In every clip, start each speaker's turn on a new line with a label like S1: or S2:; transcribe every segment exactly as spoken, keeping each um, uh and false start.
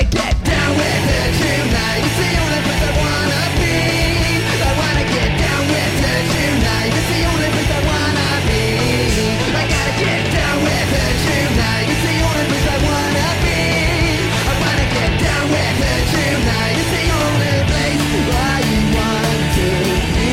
S1: wanna get down with her tonight. It's the only place I wanna be. I wanna get down with her tonight. It's the only place I wanna be. I gotta get down with her tonight. It's the only place I wanna be. I wanna get down with her tonight. It's the only place I want to be.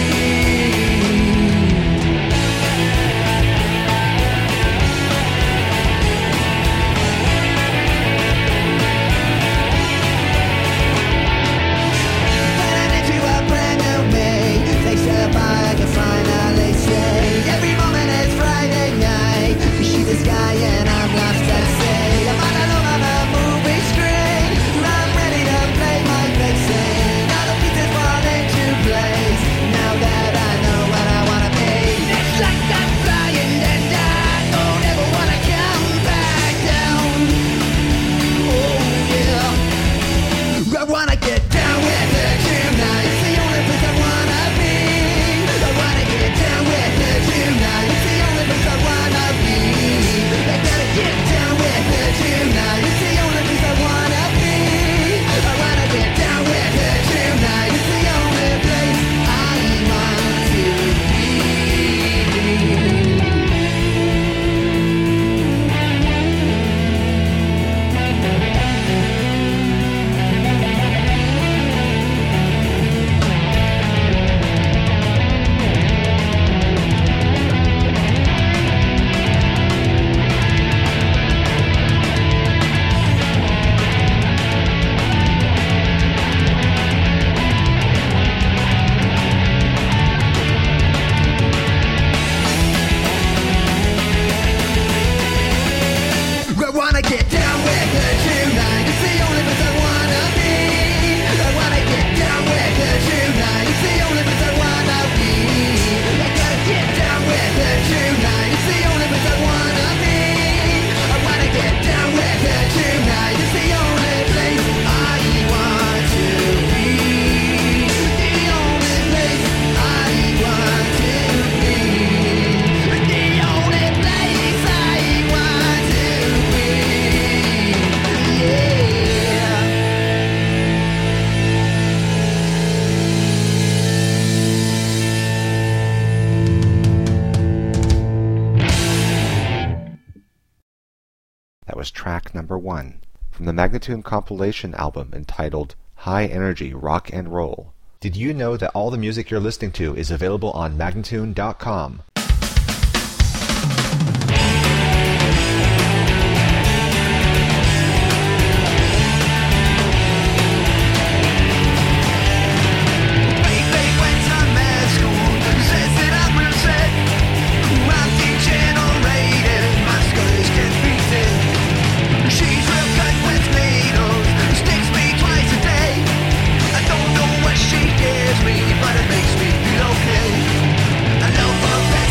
S1: I can finally say every moment is Friday night. She's the sky and I'm lost at sea. I'm on alone on a movie screen. I'm ready to play my big scene. All the pieces fall into place. Now that I know what I wanna be. It's like I'm flying and I don't ever wanna come back down. Oh yeah, I wanna get down with her tonight. It's the only place I wanna be. I wanna get down with her tonight. It's the only place I wanna be. I gotta get down with her tonight. It's the only place I wanna be. I wanna get down with her tonight. It's the only place I want to be. I wanna get down with her tonight. It's the only place I wanna be. I wanna get down with her tonight. It's the only place I wanna be. I gotta get down with her tonight. It's the only place I wanna be. I wanna get down with her tonight. It's the only place I want to be. The only place I want to be. The only place I want to be. Yeah.
S2: That was track number one from the Magnatune compilation album entitled High Energy Rock and Roll. Did you know that all the music you're listening to is available on Magnatune dot com?
S1: Baby went to med school, says that I'm real sick. I'm degenerated, my skull is confusing. She's real good with needles, sticks me twice a day. I don't know what she gives me, but it makes me feel okay. I love her.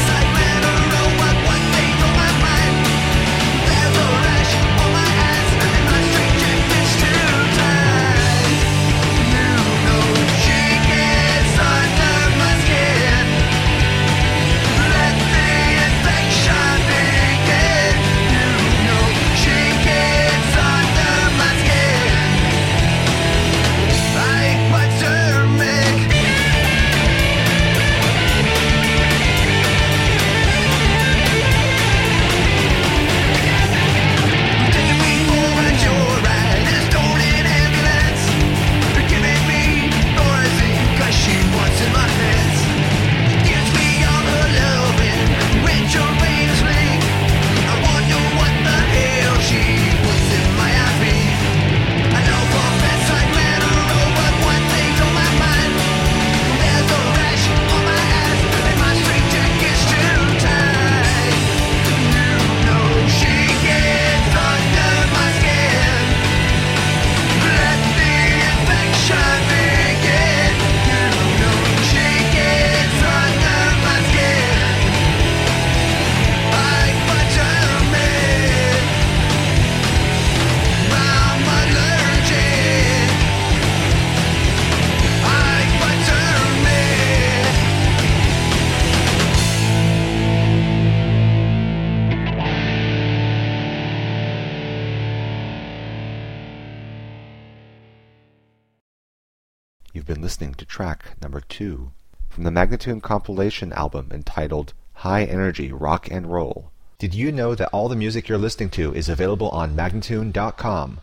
S2: listening to track number two from the Magnatune compilation album entitled High Energy Rock and Roll. Did you know that all the music you're listening to is available on Magnatune dot com?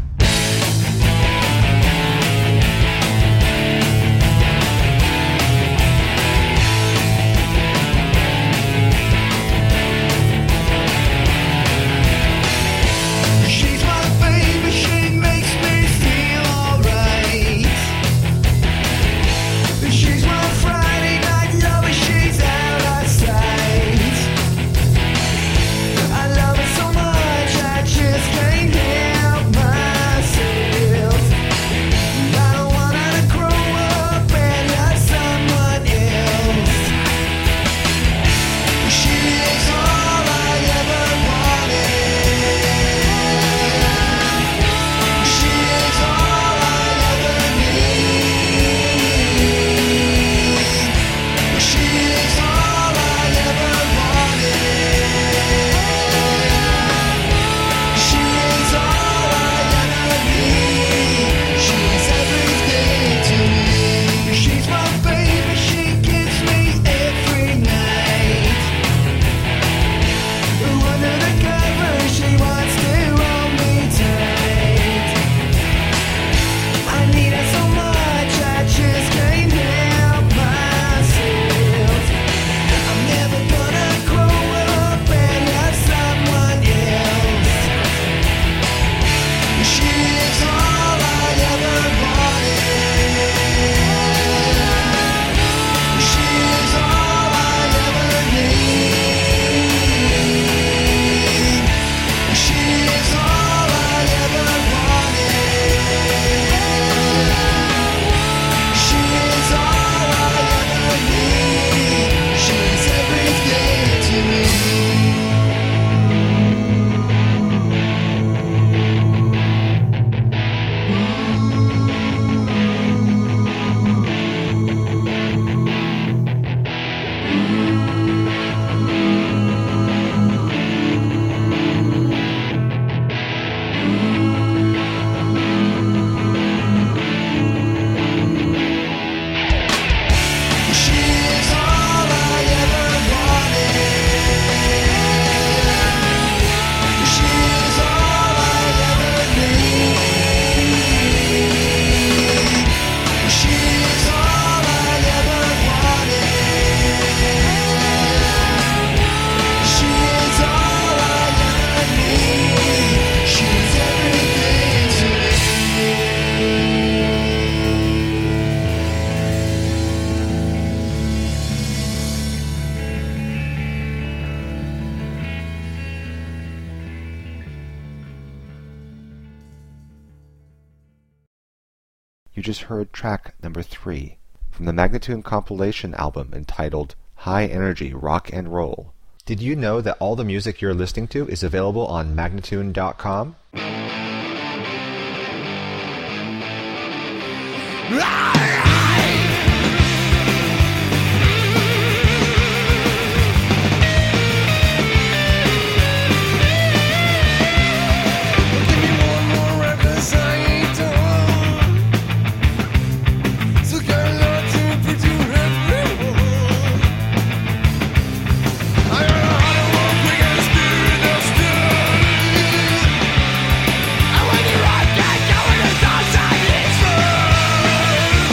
S2: You just heard track number three from the Magnatune compilation album entitled High Energy Rock and Roll. Did you know that all the music you're listening to is available on Magnatune dot com?
S3: I want to rock and go in the dark side, it's true.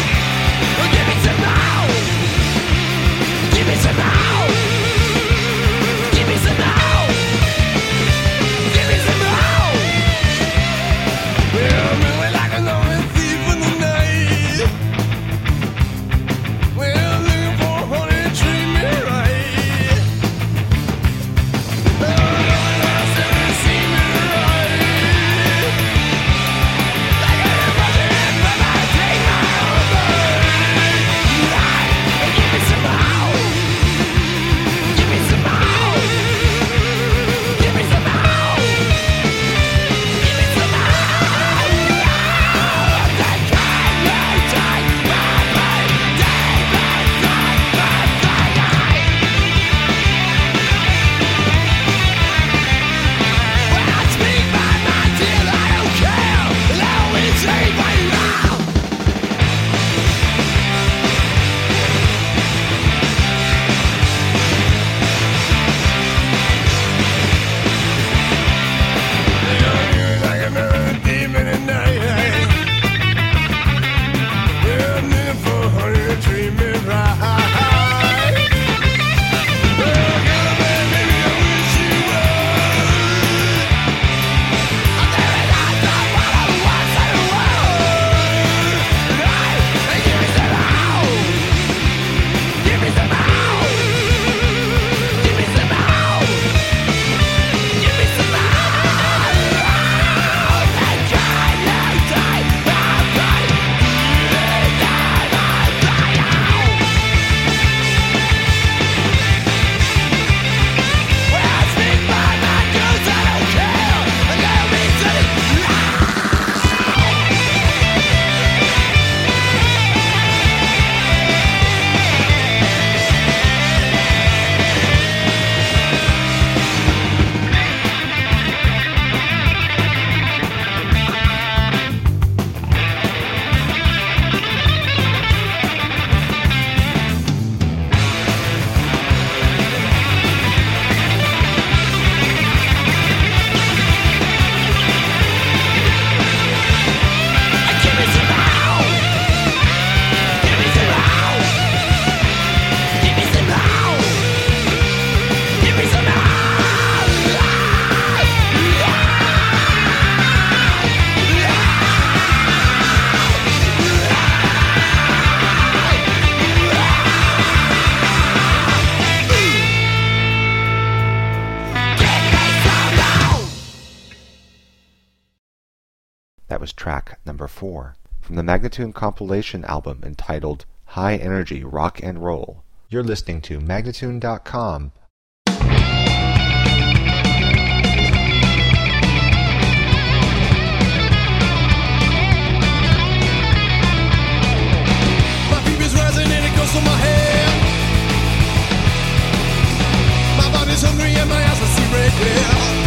S2: track number four from the Magnatune compilation album entitled High Energy Rock and Roll. You're listening to Magnatune dot com.
S3: My fever's rising and it goes to my head. My body's hungry and my eyes are see red glare.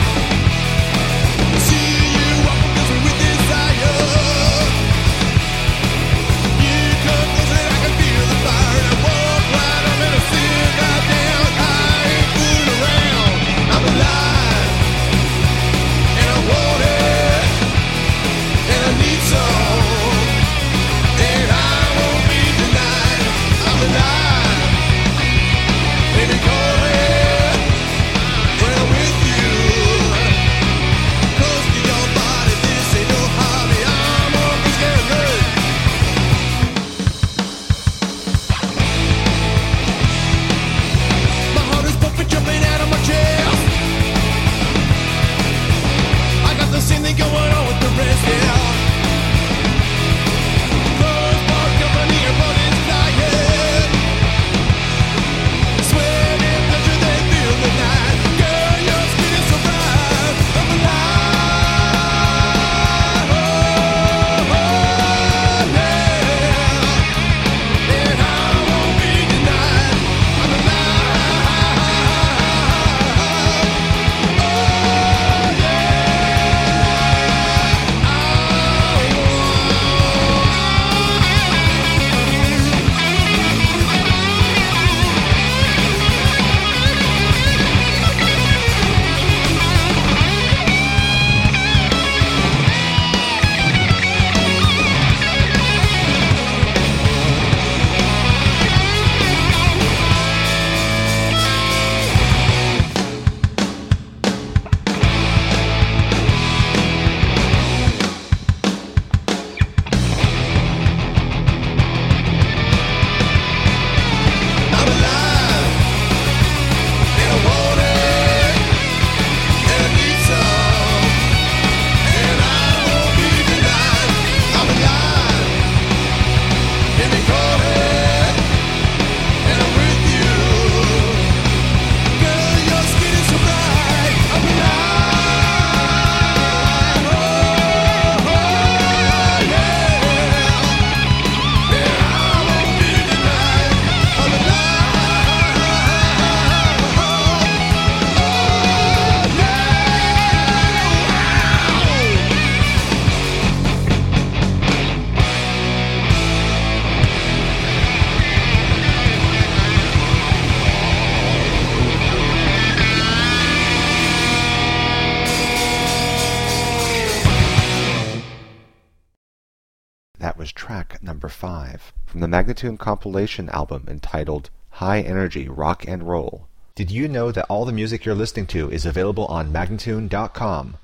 S2: That was track number five from the Magnatune compilation album entitled High Energy Rock and Roll. Did you know that all the music you're listening to is available on Magnatune dot com?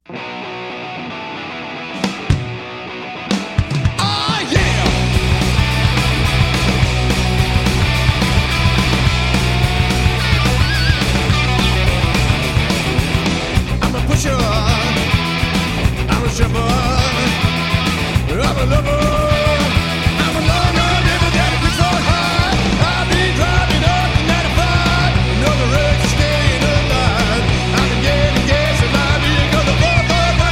S3: Another road to staying alive. I've been getting gas in my vehicle, the four four five.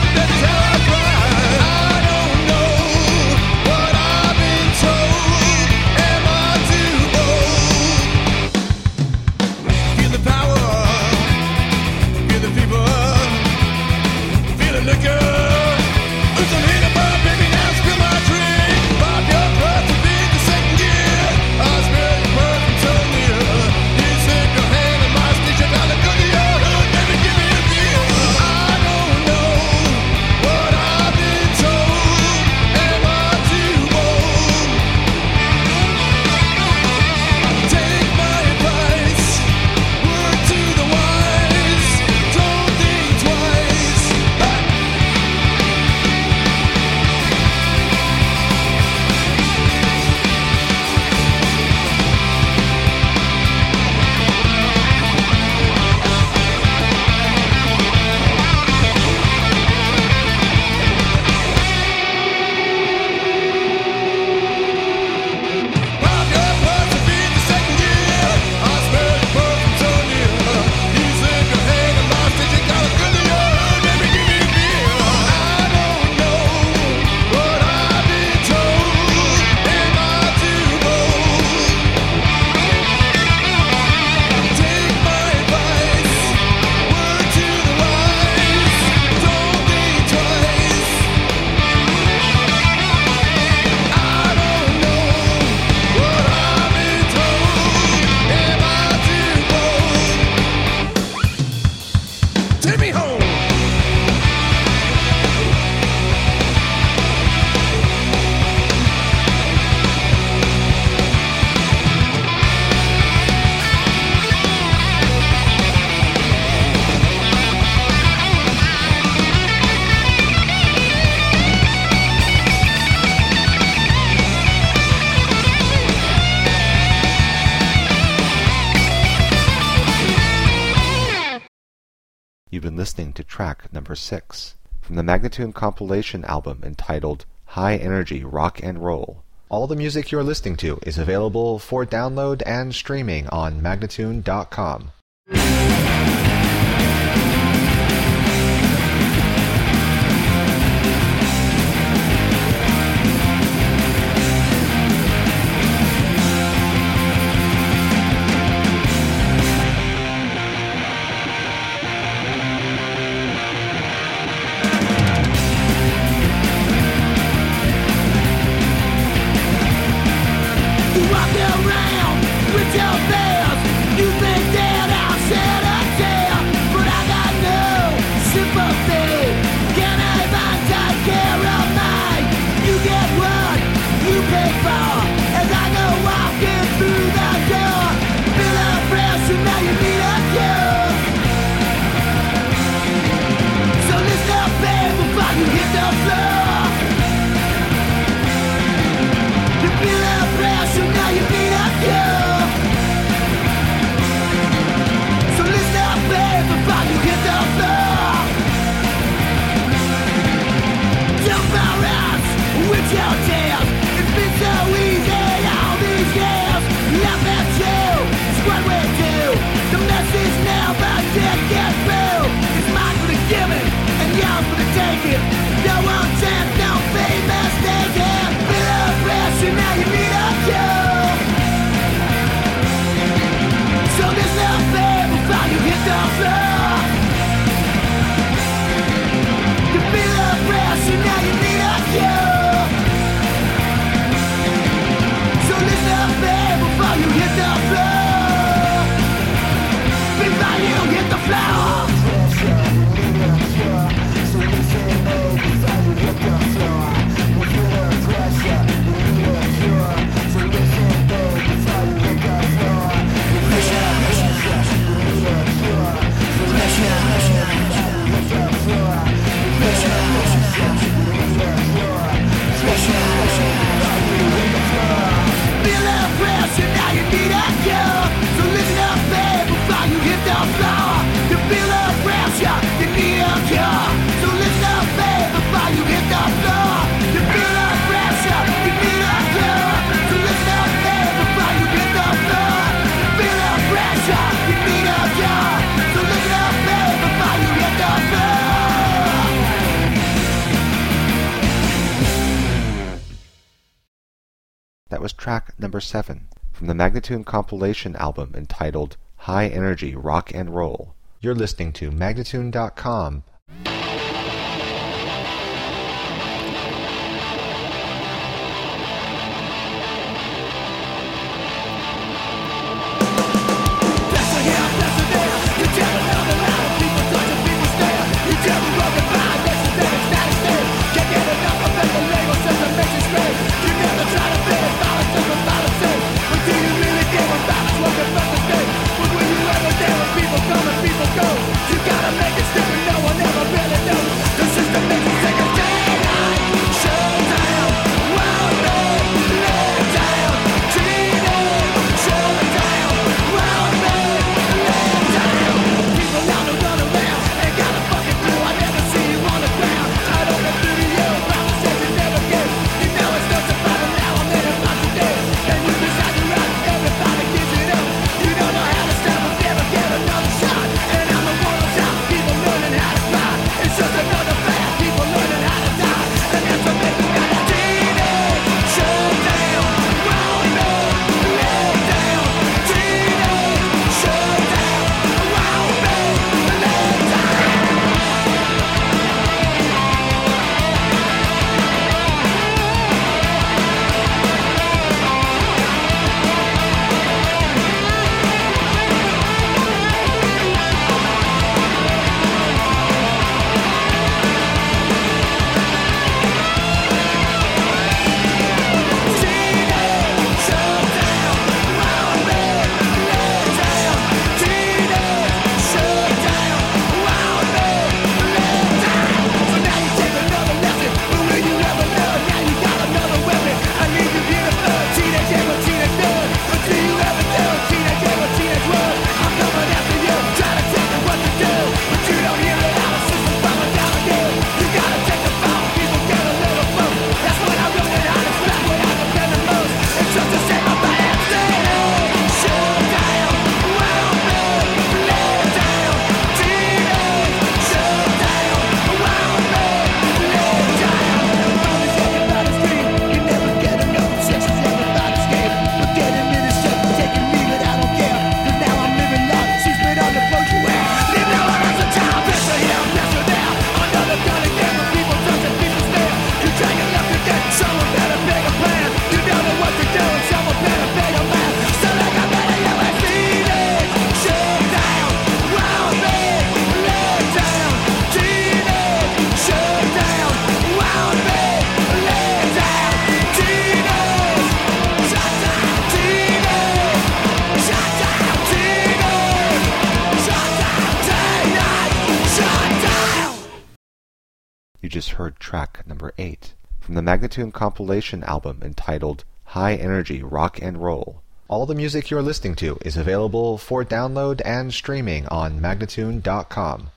S2: You've been listening to track number six from the Magnatune compilation album entitled High Energy Rock and Roll. All the music you're listening to is available for download and streaming on Magnatune dot com. That was track number seven from the Magnatune compilation album entitled High Energy Rock and Roll. You're listening to Magnatune dot com.
S3: People come and people go. You gotta make it step and no one else.
S2: You just heard track number eight from the Magnatune compilation album entitled High Energy Rock and Roll. All the music you're listening to is available for download and streaming on Magnatune dot com.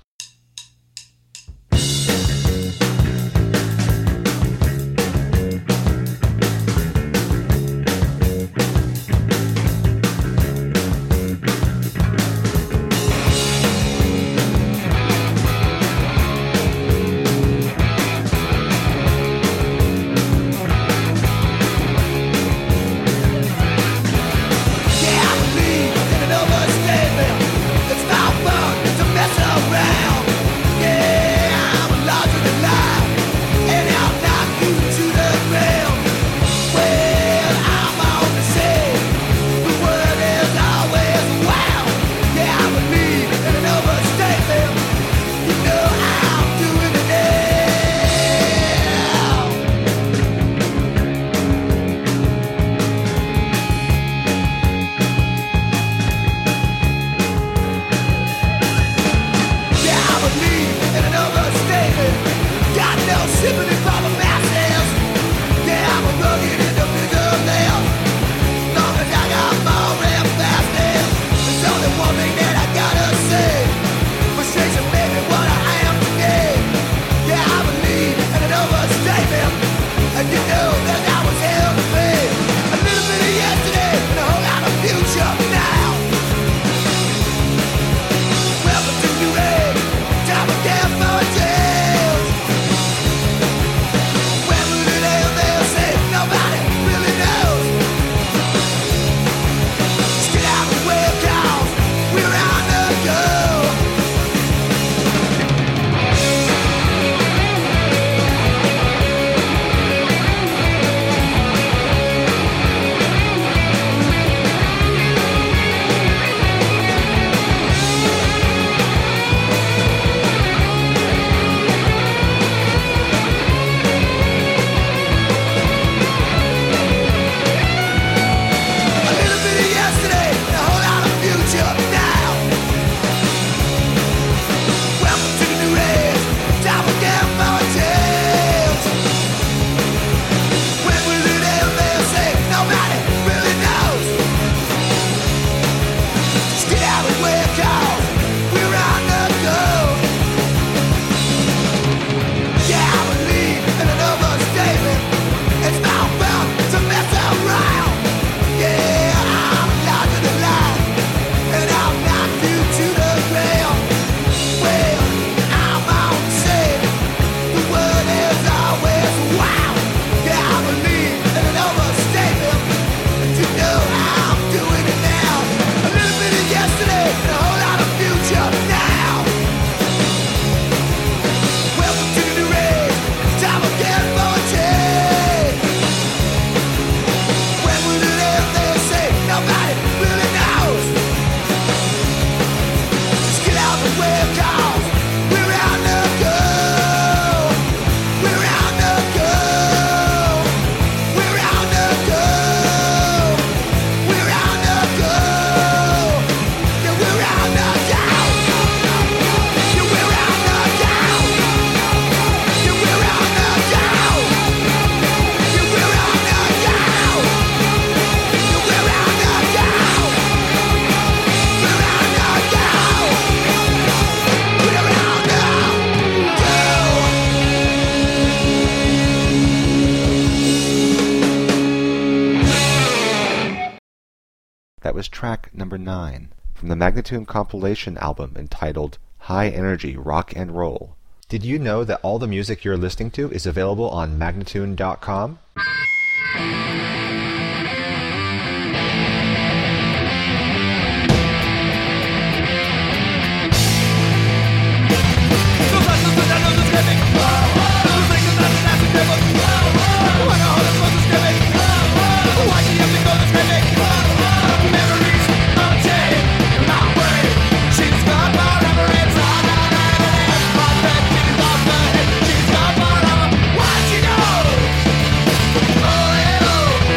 S2: That was track number nine from the Magnatune compilation album entitled High Energy Rock and Roll. Did you know that all the music you're listening to is available on Magnatune dot com?
S3: She's got my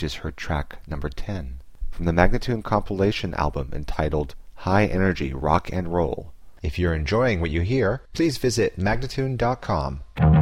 S2: just heard track number ten from the Magnatune compilation album entitled High Energy Rock and Roll. If you're enjoying what you hear, please visit Magnatune dot com.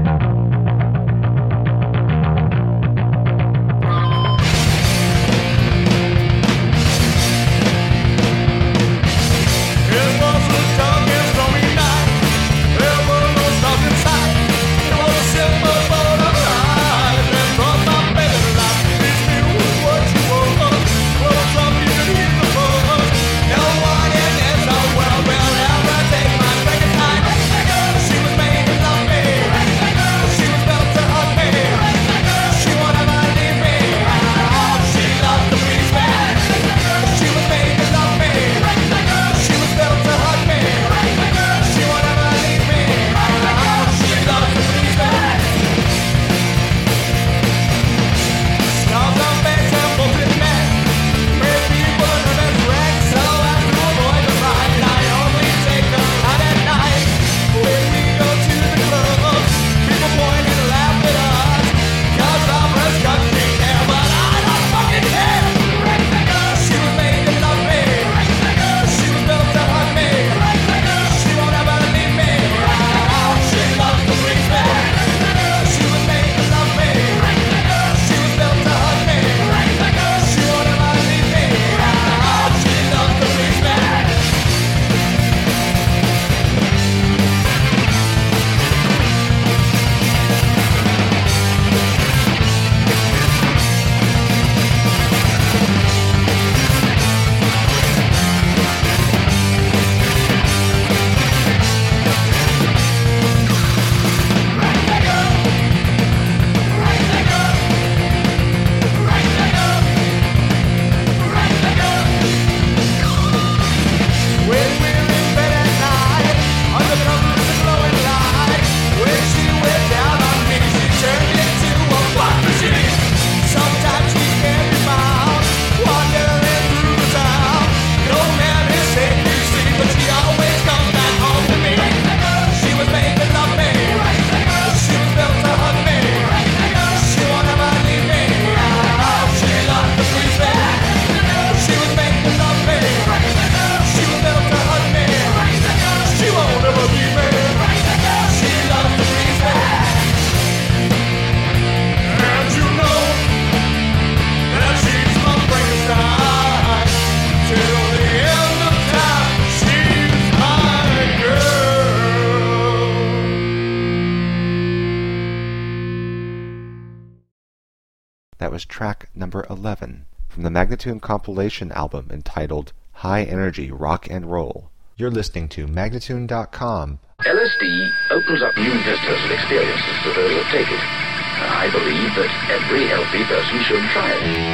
S2: That was track number eleven from the Magnatune compilation album entitled High Energy Rock and Roll. You're listening to Magnatune dot com.
S4: L S D opens up new vistas of experiences to those that take it. And I believe that every healthy person should try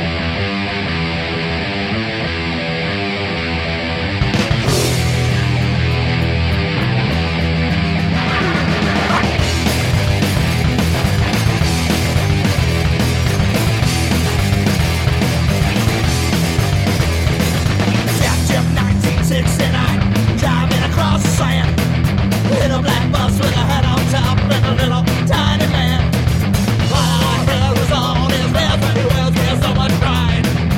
S4: it.
S5: Driving across the sand, in a black bus with a hat on top and a little tiny man. While our hair was on his head, but he was there so much pride.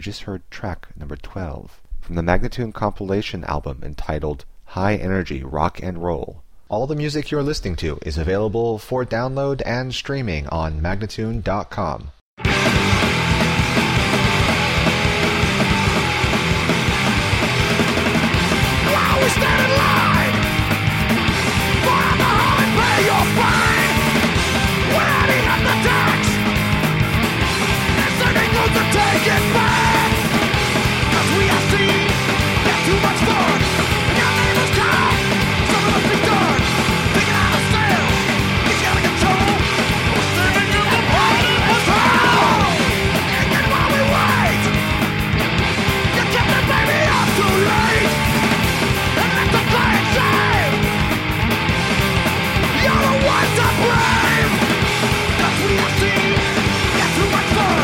S2: just heard track number twelve from the Magnatune compilation album entitled High Energy Rock and Roll. All the music you're listening to is available for download and streaming on Magnatune dot com.
S3: Take it back, 'cause we have seen that too much fun. Your name is Carl, something must be done. Thinking out of style, it's out of control. We're singing you the party was hell. And then while we wait, you kept the baby up too late. And let the playing shame. You're the one to blame, 'cause we have seen that too much fun.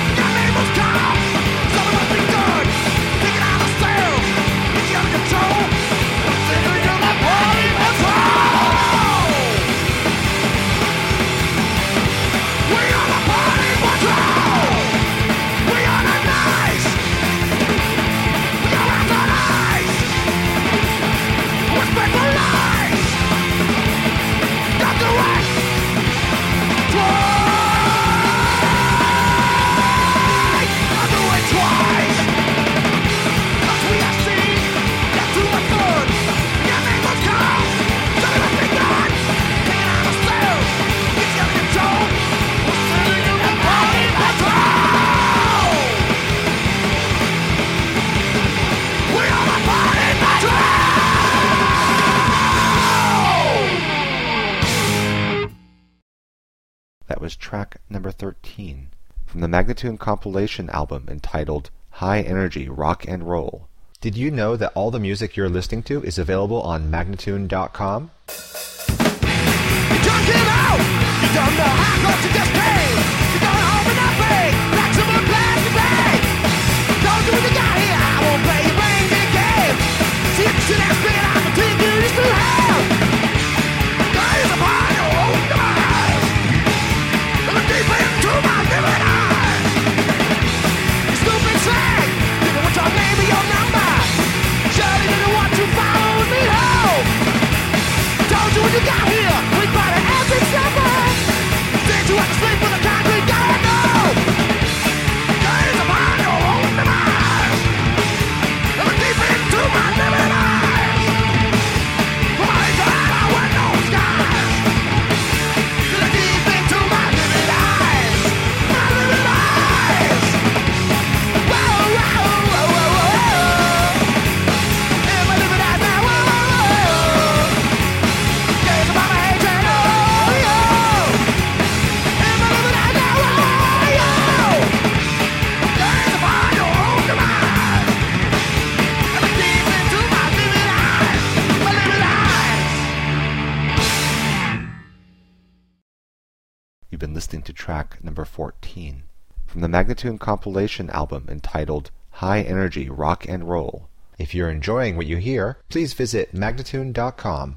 S2: That was track number thirteen from the Magnatune compilation album entitled High Energy Rock and Roll. Did you know that all the music you're listening to is available on Magnatune dot com?
S3: You drunk it out! You don't know how close you just came! You're going home with nothing! Like someone plans to pay! Don't do what you got here! I won't play your brain big game! See if you should have been out the team you used to have! Guys upon your own demise! Look deep into my living eyes! You stupid slag! Didn't want your name or your number! Surely didn't want to follow me home! Told you what you got here! We bought an every summer! Said you had to sleep with a concrete guy, no! Guys upon your own demise! Look deep into my living eyes! From my inside I went no skies! Look deep into my living eyes! My living eyes! Whoa, whoa, whoa, whoa, whoa! In my living eyes now, whoa, whoa, whoa! Days about my hatred, oh, yo! In my living eyes now, oh, yo! Days upon your own demise! And look deep into my living eyes! My living eyes!
S2: You've been listening to track number fourteen from the Magnatune compilation album entitled High Energy Rock and Roll. If you're enjoying what you hear, please visit Magnatune dot com.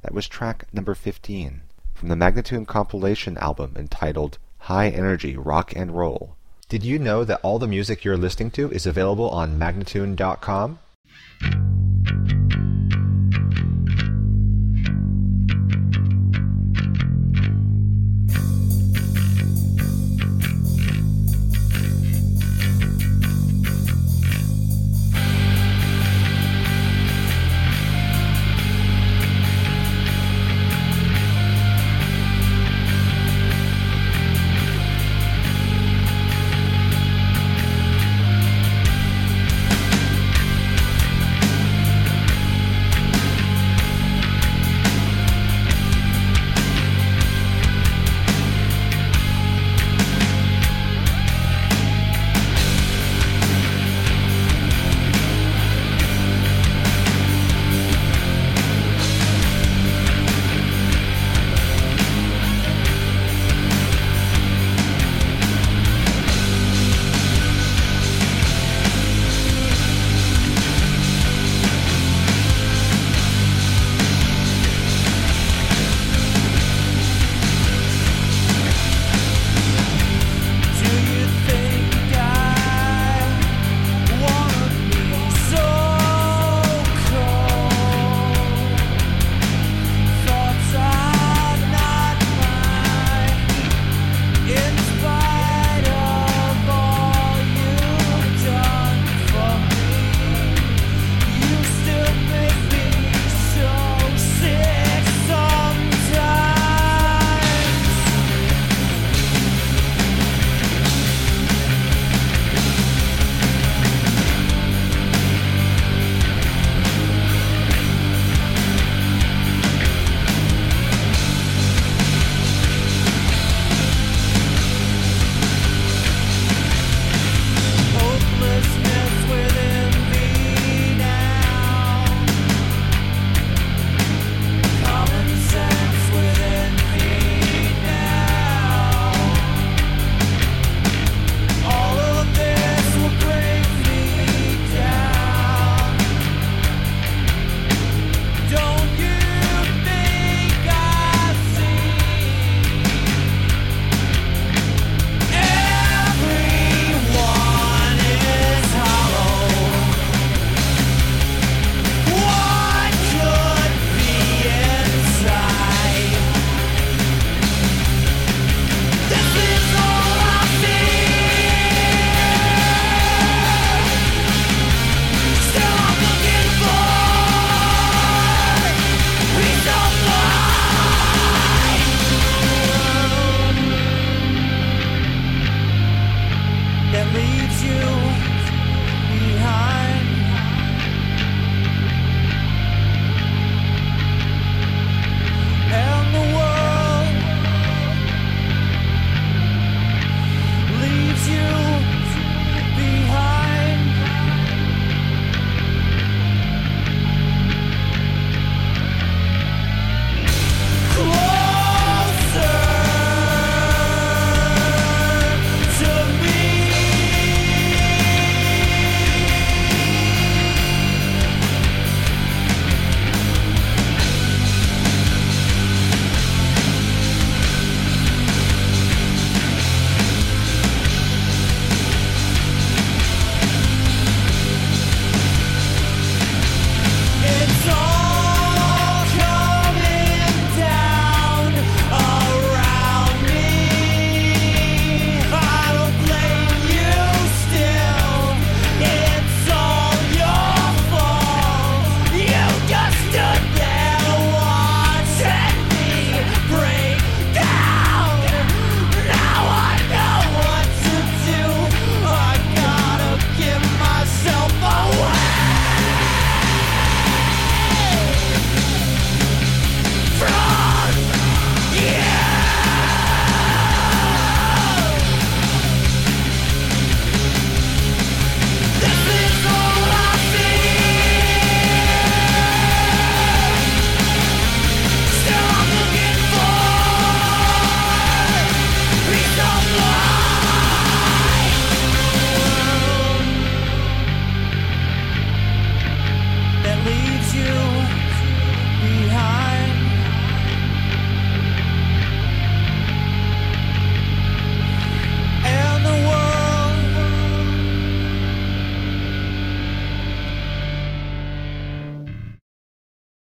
S2: That was track number fifteen from the Magnatune compilation album entitled High Energy Rock and Roll. Did you know that all the music you're listening to is available on Magnatune dot com?
S3: Thank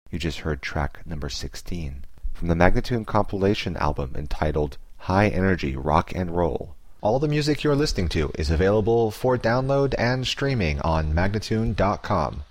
S2: You just heard track number sixteen from the Magnatune compilation album entitled High Energy Rock and Roll. All the music you're listening to is available for download and streaming on Magnatune dot com.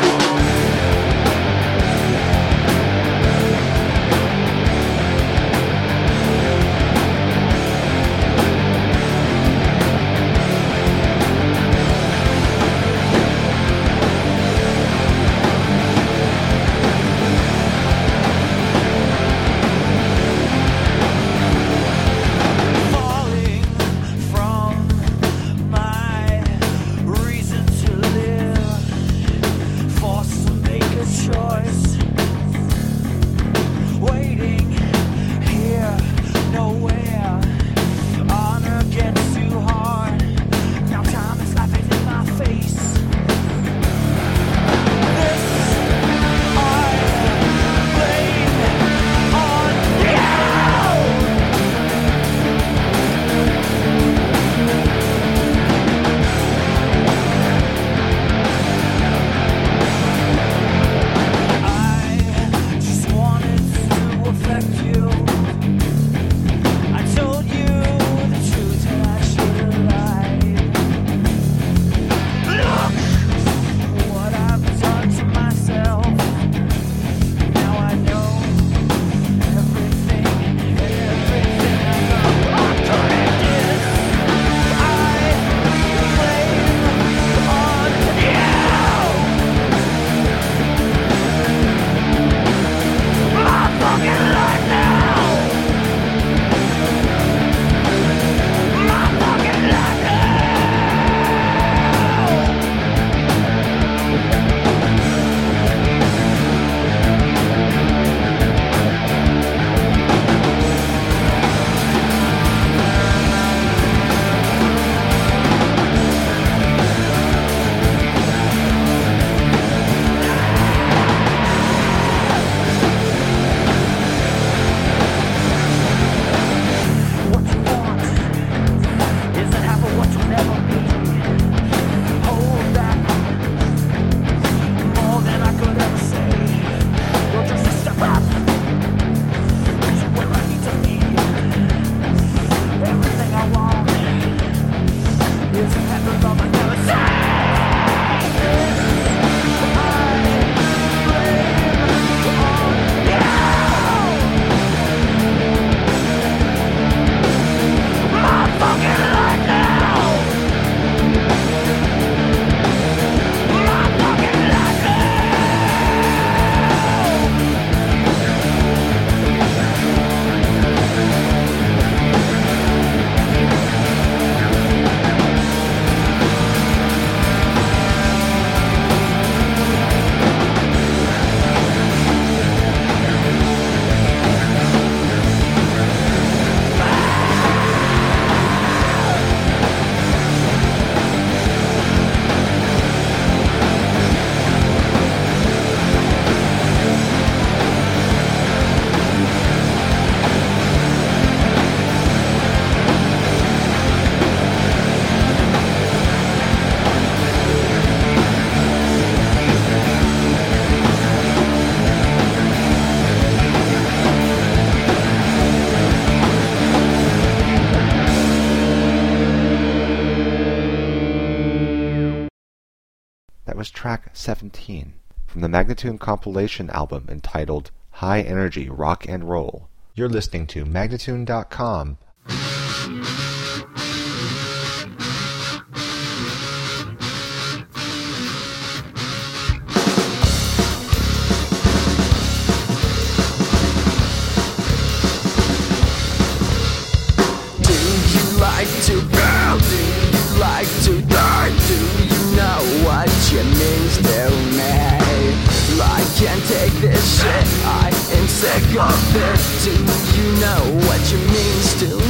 S2: Track seventeen from the Magnatune compilation album entitled High Energy Rock and Roll. You're listening to Magnatune dot com.
S3: Do you like to burn? Do you like to die? Do you know what you means to me? I can't take this shit, I am sick of it. Do you know what you means to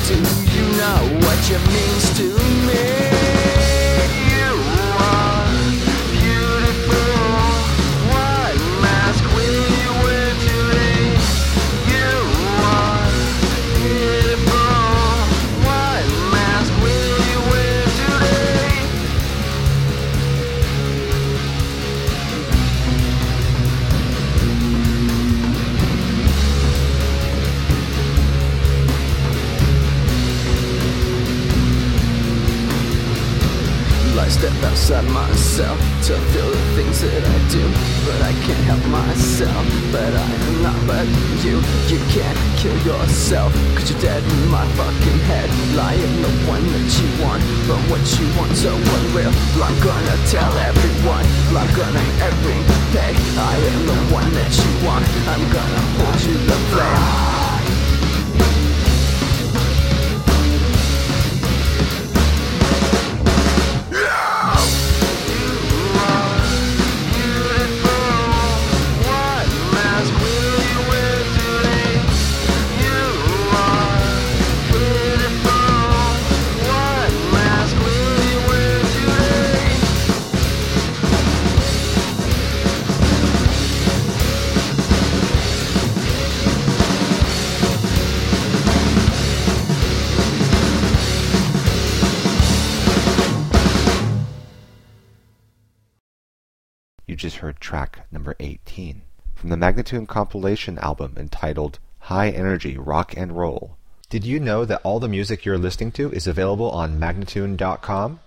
S3: Do you know what you means to me? You are beautiful. What mask will you wear today? You are beautiful. What mask will you wear today? I step outside myself to feel the things that I do, but I can't help myself. But I am not but you. You can't kill yourself, cause you're dead in my fucking head. Lying the one that you want, but what you want so unreal. I'm gonna tell everyone, I'm gonna every day. I am the one that you want, I'm gonna hold you the flame.
S2: You just heard track number eighteen from the Magnatune compilation album entitled High Energy Rock and Roll. Did you know that all the music you're listening to is available on Magnatune dot com?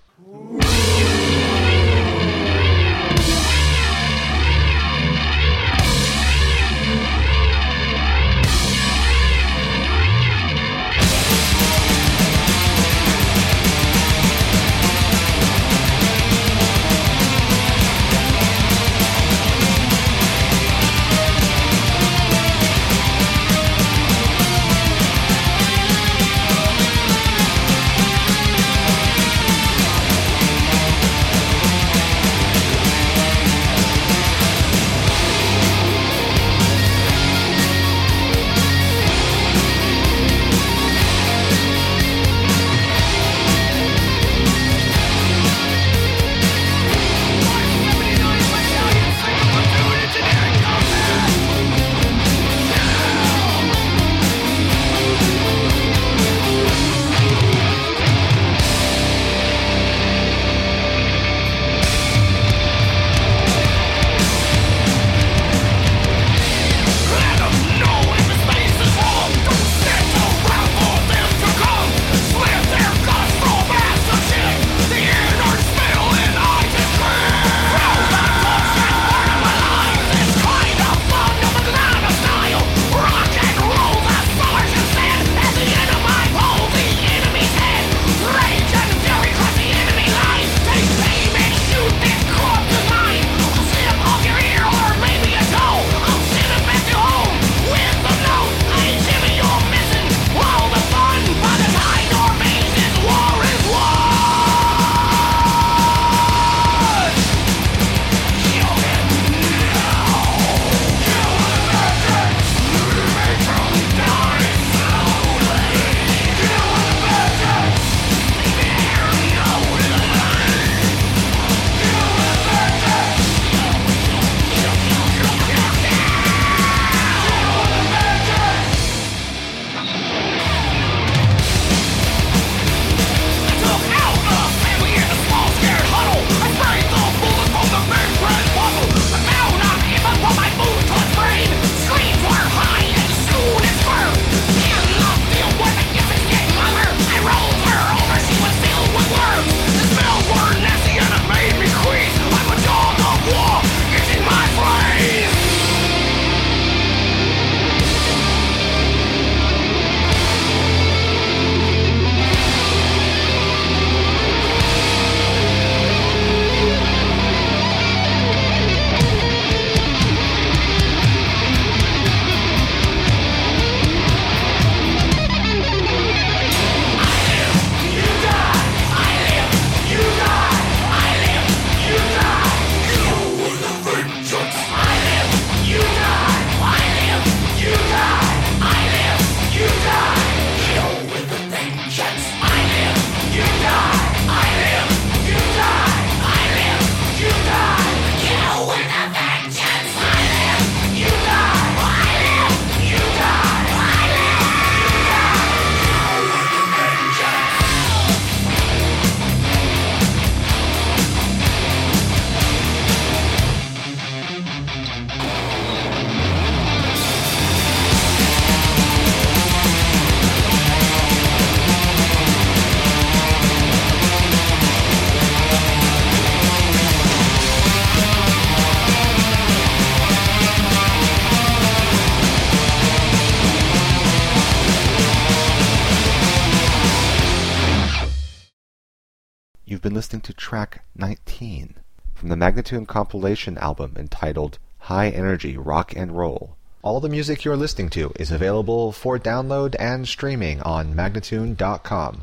S2: You've been listening to track nineteen from the Magnatune compilation album entitled High Energy Rock and Roll. All the music you're listening to is available for download and streaming on Magnatune dot com.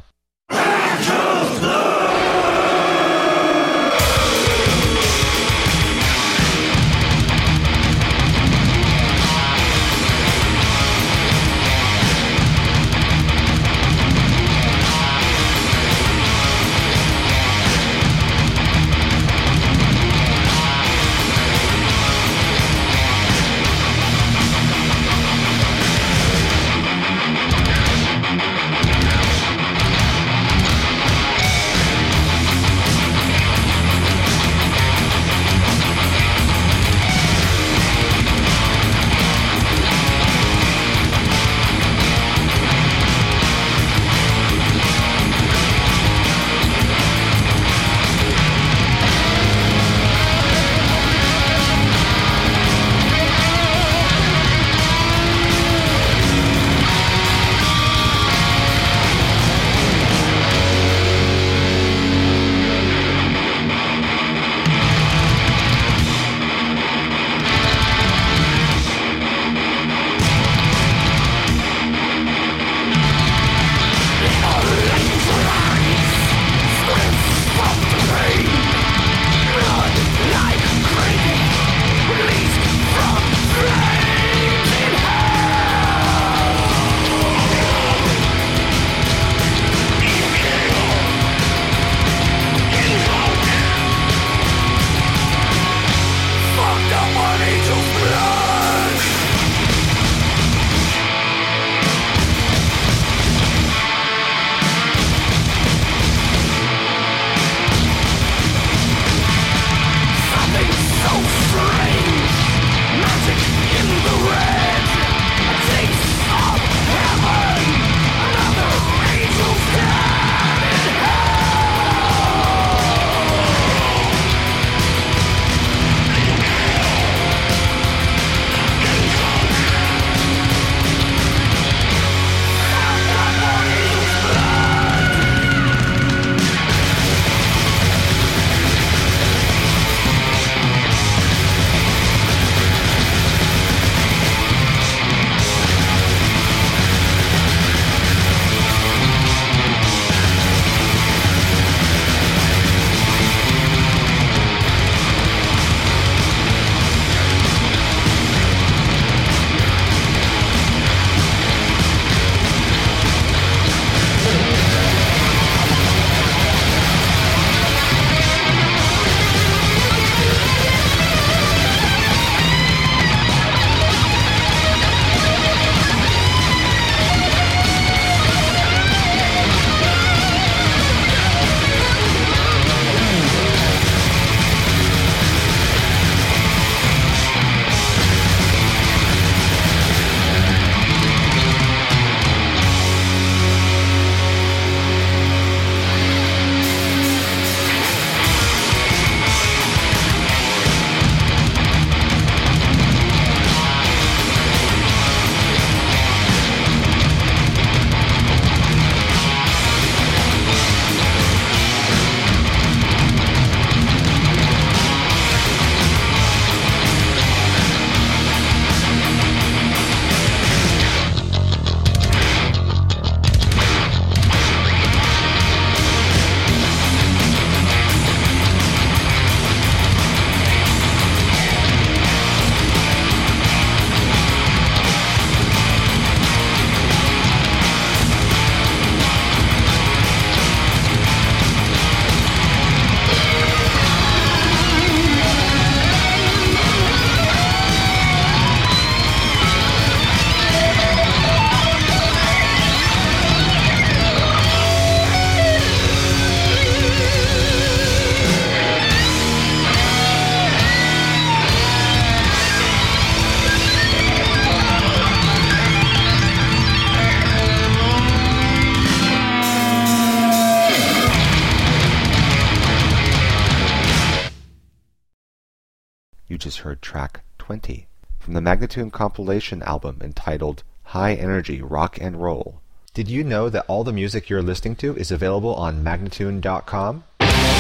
S2: You just heard track twenty from the Magnatune compilation album entitled High Energy Rock and Roll. Did you know that all the music you're listening to is available on Magnatune dot com?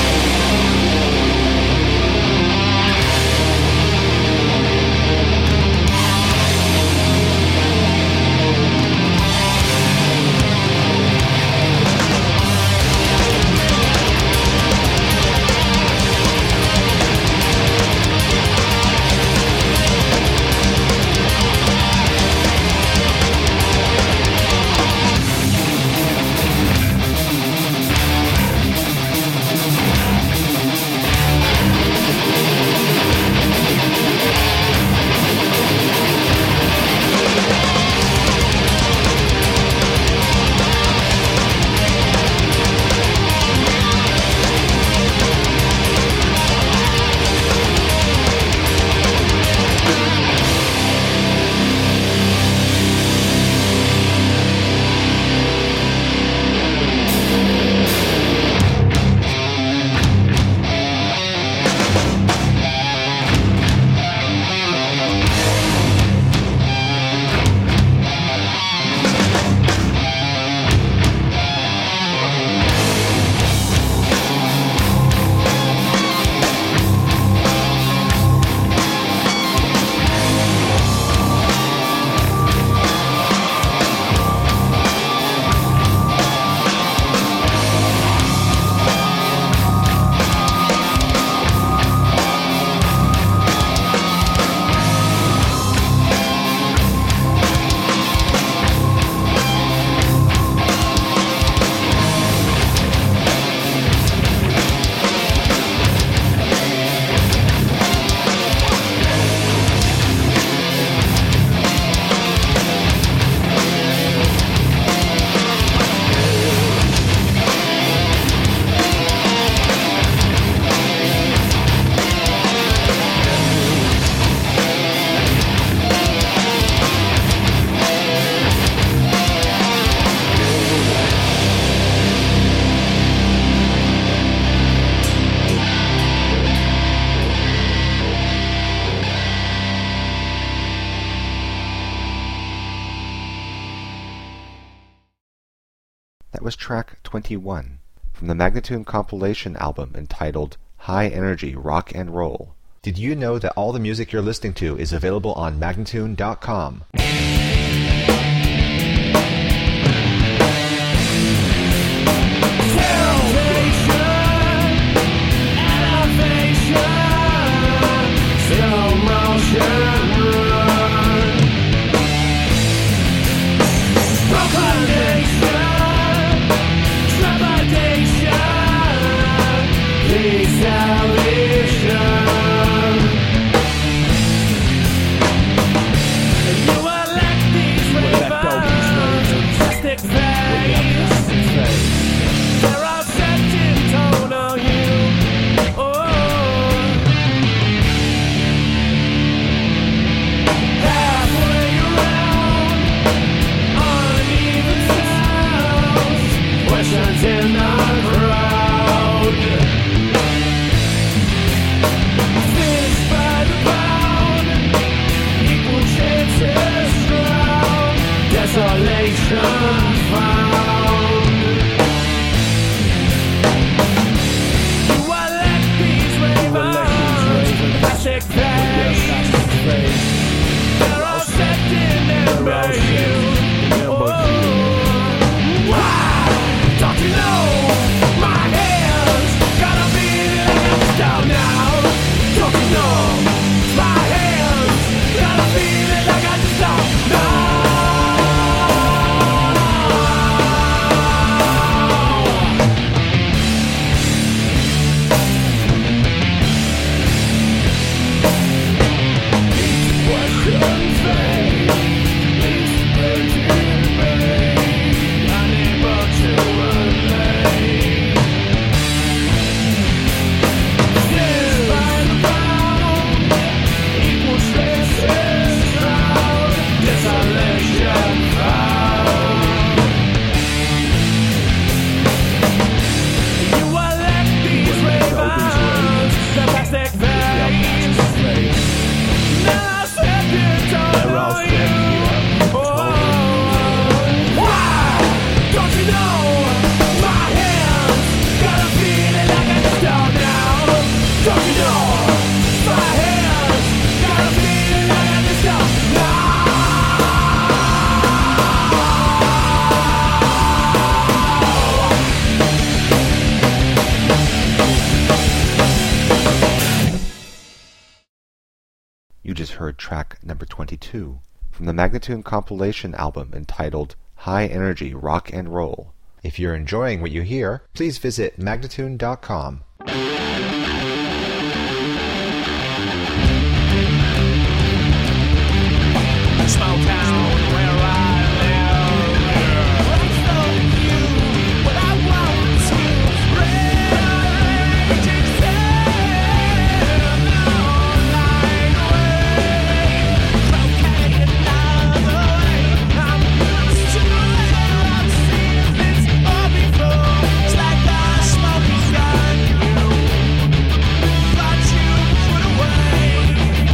S2: That was track twenty-one from the Magnatune compilation album entitled High Energy Rock and Roll. Did you know that all the music you're listening to is available on Magnatune dot com?
S3: In the crowd,
S2: just heard track number twenty-two from the Magnatune compilation album entitled High Energy Rock and Roll. If you're enjoying what you hear, please visit magnatune dot com.
S3: Small town where I live. I told you what I want to. Rage extend all night away. Cocaine another way. I'm used to it. I've seen this all before. It's like a smoking gun. You thought you put away.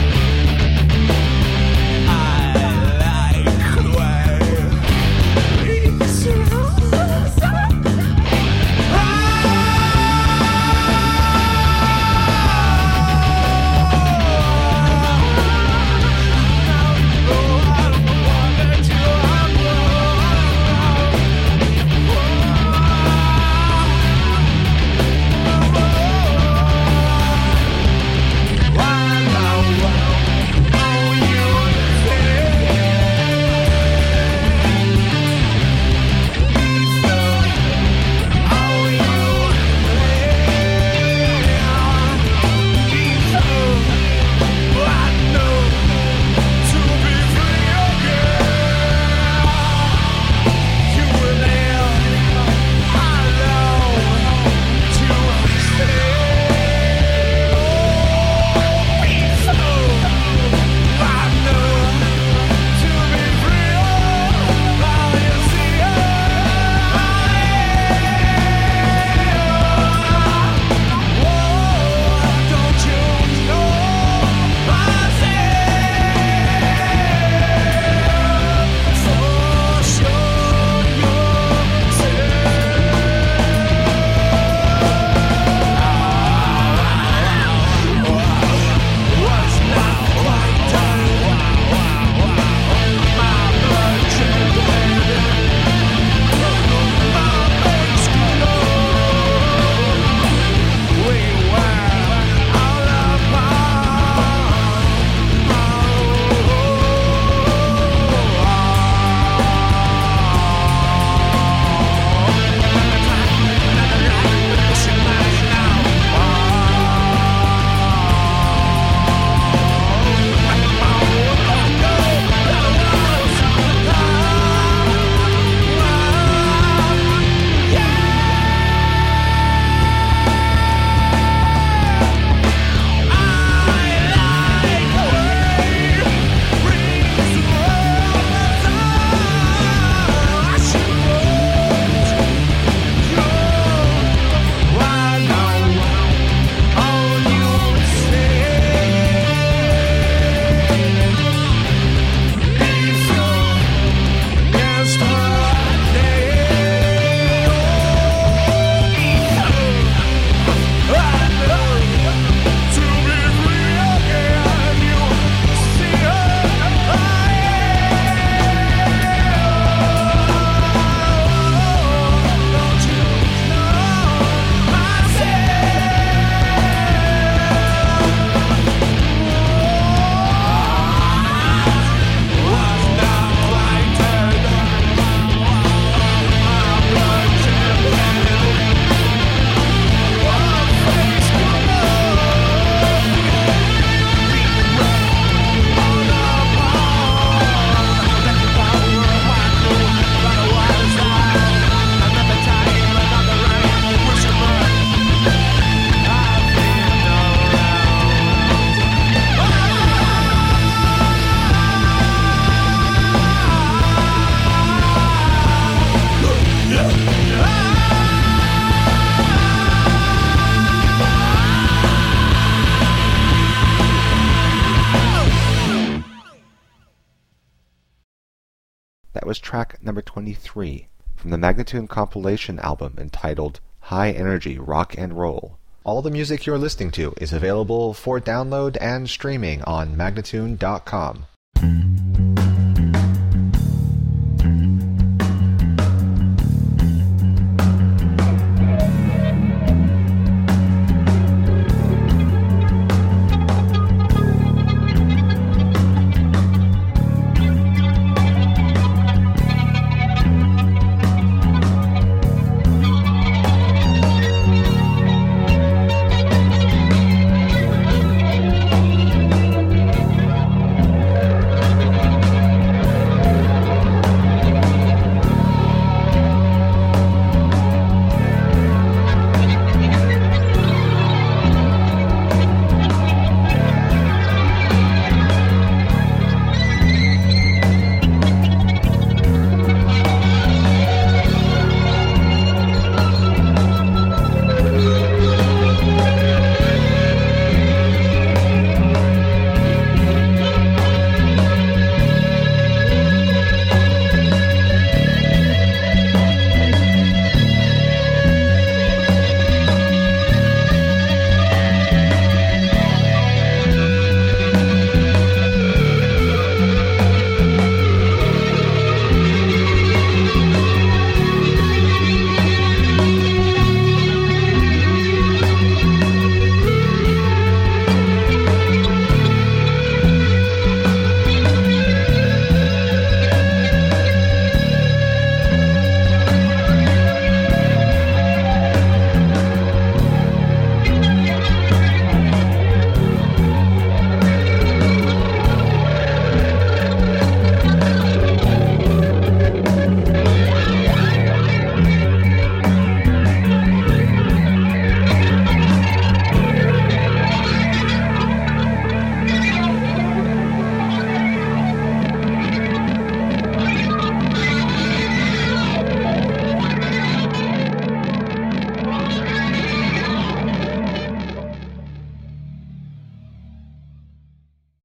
S2: That was track number twenty-three from the Magnatune compilation album entitled High Energy Rock and Roll. All the music you're listening to is available for download and streaming on magnatune dot com.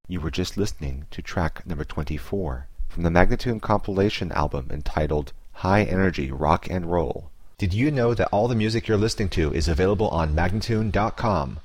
S2: You were just listening to track number twenty-four from the Magnatune compilation album entitled High Energy Rock and Roll. Did you know that all the music you're listening to is available on Magnatune dot com?